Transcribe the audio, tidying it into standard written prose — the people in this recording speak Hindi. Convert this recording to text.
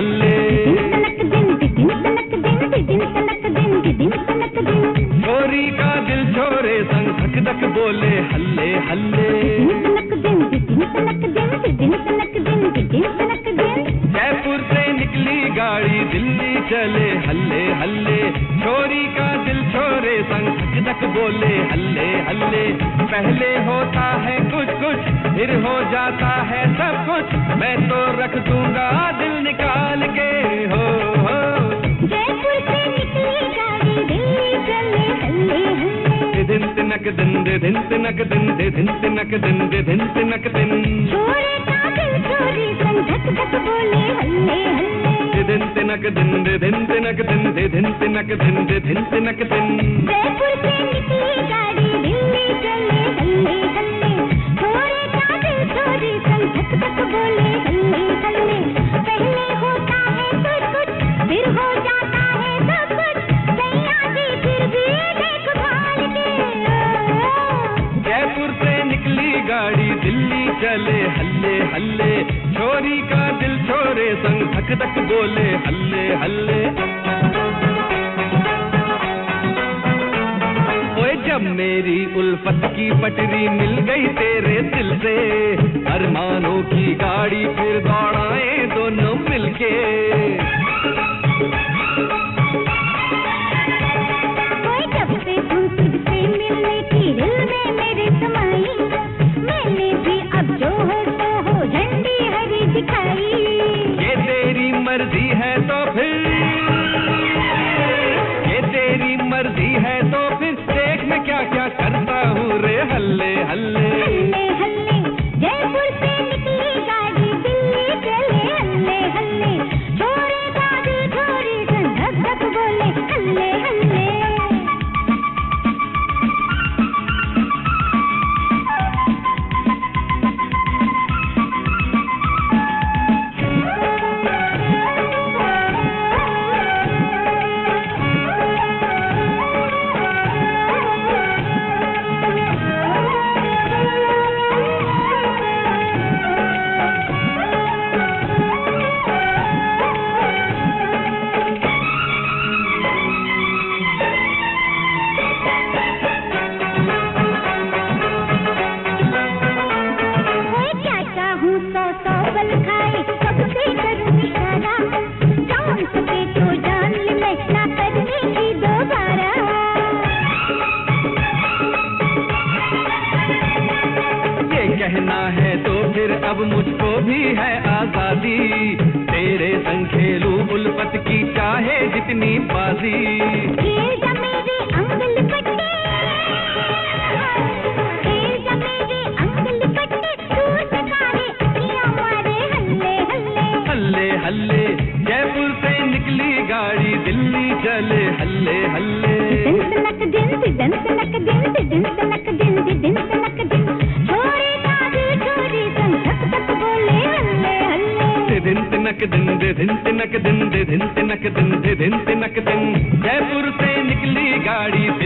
हल्ले। छोरी का दिल छोरे संग धक धक बोले हल्ले हल्ले। जयपुर से निकली गाड़ी दिल्ली चले हल्ले हल्ले। छोरी का दिल छोरे संग धक धक बोले हल्ले हल्ले। पहले होता है कुछ कुछ फिर हो जाता है सब कुछ, मैं तो रख दूंगा दिल निकाल के हो। जयपुर से निकली गाड़ी दिल्ली चले हल्ले हल्ले। दिन तिनक दिन दे दिन तिनक दिन दे दिन तिनक दिन दे दिन तिनक दिन। छोरे का दिल छोरी संग धक धक बोले हल्ले हल्ले। दिन तिनक दिन दे दिन तिनक दिन दे दिन तिनक दिन दे दिन तिनक दिन। जयपुर से निकली गाड़ी दिल्ली चले हल्ले हल्ले। छोरे का दिल छोरी संग धक धक बोले हल्ले हल्ले। पहले होता है कुछ कुछ फिर हो जाता है सब कुछ, सैया जी फिर भी देख भाल के। जयपुर से निकली गाड़ी दिल्ली चले हल्ले हल्ले। छोरी का दिल छोरे संग धक धक बोले हल्ले हल्ले। ओए जब मेरी उल्फत की पटरी मिल गई तेरे दिल से, अरमानों की गाड़ी फिर दौड़ाए दोनों मिलके। जब से तुझसे मिलने की दिल में मेरे समाई, मैंने भी अब जो हो तो हो झंडी हरी दिखाई। ये तेरी मर्जी है तो फिर, ये तेरी मर्जी है तो फिर देख मैं क्या क्या करता हूँ रे हल्ले हल्ले। हल्ले हल्ले। जयपुर से निकली गाड़ी दिल्ली चले हल्ले हल्ले। छोरे का दिल छोरी संग धक धक बोले हल्ले हल्ले। कहना है तो फिर अब मुझको भी है आजादी, तेरे संग खेलूं उल्फत की चाहे जितनी बाजी। खेल जा मेरे अंगल पट्टे, खेल जा मेरे अंगल पट्टे, दूर से काहे अखियां मारे हल्ले हल्ले। हल्ले हल्ले। जयपुर से निकली गाड़ी दिल्ली चले हल्ले हल्ले। दिन तनक दिन दिन तनक दिन दिन तनक दिन दिन तनक दिन। छोरे का दिल छोरी संग धक धक बोले हल्ले हल्ले। दिन तिनक दिन दे दिन तिनक दिन दे दिन तिनक दिन दे दिन तिनक दिन। जयपुर से निकली गाड़ी